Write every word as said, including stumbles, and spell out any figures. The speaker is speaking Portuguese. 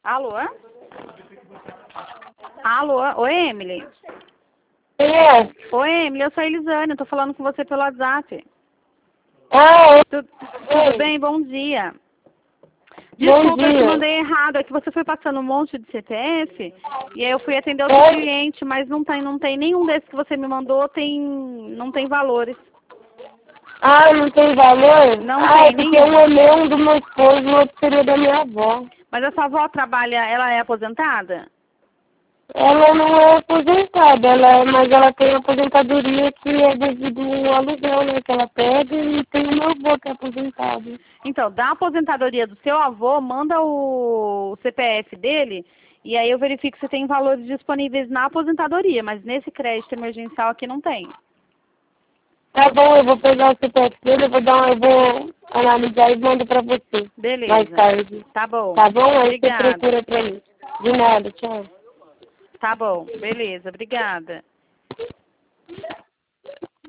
Alô? Alô? Oi, Emily? É. Oi, Emily, eu sou a Elisane, eu tô falando com você pelo WhatsApp. Ah, Tu, tudo bem? Bom dia. Bom Desculpa, eu te dia. mandei errado, é que você foi passando um monte de C P F, e aí eu fui atender outro É. cliente, mas não tem, não tem nenhum desses que você me mandou, tem, não tem valores. Ah, não tem valor? Não Ah, tem é porque nenhum. um é meu, do meu esposo, o outro seria da minha avó. Mas a sua avó trabalha, ela é aposentada? Ela não é aposentada, ela é, mas ela tem aposentadoria que é devido ao aluguel, né? Que ela pega e tem o meu avô que é aposentado. Então, da aposentadoria do seu avô, manda o C P F dele, e aí eu verifico se tem valores disponíveis na aposentadoria, mas nesse crédito emergencial aqui não tem. Tá bom, eu vou pegar o C P F dele, eu vou dar uma, eu vou analisar e mando pra você. Mais Beleza. tarde. Tá bom. Tá bom? Aí você Obrigada. procura pra mim. De nada, tchau. Tá bom. Beleza. Obrigada.